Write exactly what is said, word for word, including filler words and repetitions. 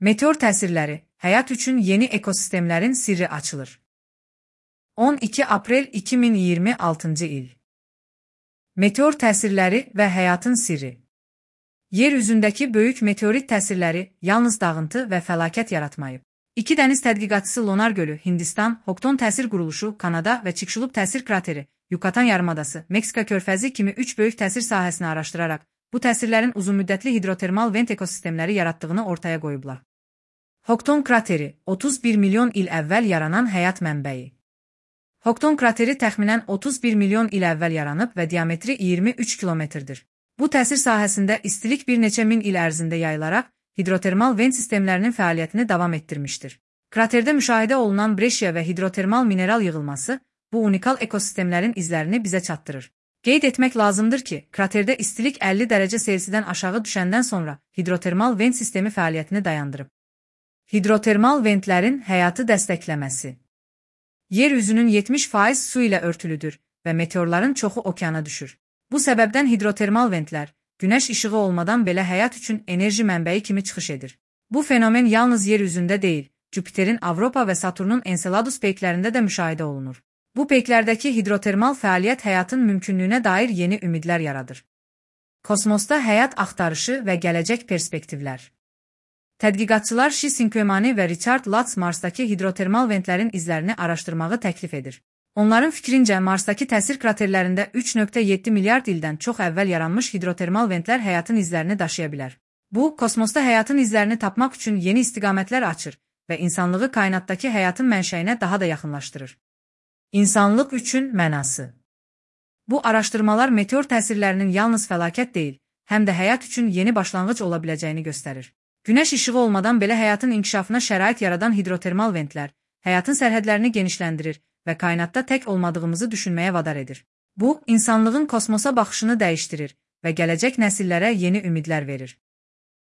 Meteor təsirləri, həyat üçün yeni ekosistemlərin sirri açılır. on iki aprel iki min iyirmi altıncı il. Meteor təsirləri və həyatın sirri. Yer üzündəki böyük meteorit təsirləri yalnız dağıntı və fəlakət yaratmayıb. İki dəniz tədqiqatçısı Lonar Gölü, Hindistan, Hokton təsir quruluşu, Kanada və Çikşulub təsir krateri, Yucatan yarımadası, Meksika körfəzi kimi üç böyük təsir sahəsini araşdıraraq, bu təsirlərin uzunmüddətli hidrotermal vent ekosistemləri yaratdığını ortaya qoyublar. Hokton krateri, otuz bir milyon il əvvəl yaranan həyat mənbəyi. Hokton krateri təxminən otuz bir milyon il əvvəl yaranıb və diametri iyirmi üç kilometrdir. Bu təsir sahəsində istilik bir neçə min il ərzində yayılaraq, hidrotermal vent sistemlərinin fəaliyyətini davam etdirmişdir. Kraterdə müşahidə olunan breşiya və hidrotermal mineral yığılması, bu unikal ekosistemlərin izlərini bizə çatdırır. Qeyd etmək lazımdır ki, kraterdə istilik əlli dərəcə Selsidən aşağı düşəndən sonra hidrotermal vent sistemi fəaliyyətini dayandırıb. Hidrotermal ventlərin həyatı dəstəkləməsi. Yer üzünün yetmiş faiz su ilə örtülüdür və meteorların çoxu okeana düşür. Bu səbəbdən hidrotermal ventlər, günəş işığı olmadan belə həyat üçün enerji mənbəyi kimi çıxış edir. Bu fenomen yalnız yer üzündə deyil, Jüpiterin Avropa və Saturnun Enceladus peyklərində də müşahidə olunur. Bu peyklərdəki hidrotermal fəaliyyət həyatın mümkünlüyünə dair yeni ümidlər yaradır. Kosmosda həyat axtarışı və gələcək perspektivlər. Tədqiqatçılar Shi Sinkemani və Richard Lutz Marsdakı hidrotermal ventlərin izlərini araşdırmağı təklif edir. Onların fikrincə, Marsdakı təsir kraterlərində üç nöqtə yeddi milyard ildən çox əvvəl yaranmış hidrotermal ventlər həyatın izlərini daşıya bilər. Bu, kosmosda həyatın izlərini tapmaq üçün yeni istiqamətlər açır və insanlığı kainatdakı həyatın mənşəyinə daha da yaxınlaşdırır. İnsanlıq üçün mənası. Bu araşdırmalar meteor təsirlərinin yalnız fəlakət deyil, həm də həyat üçün yeni başlanğıc ola biləcəyini göstərir. Günəş işığı olmadan belə həyatın inkişafına şərait yaradan hidrotermal ventlər, həyatın sərhədlərini genişləndirir və kainatda tək olmadığımızı düşünməyə vadar edir. Bu, insanlığın kosmosa baxışını dəyişdirir və gələcək nəsillərə yeni ümidlər verir.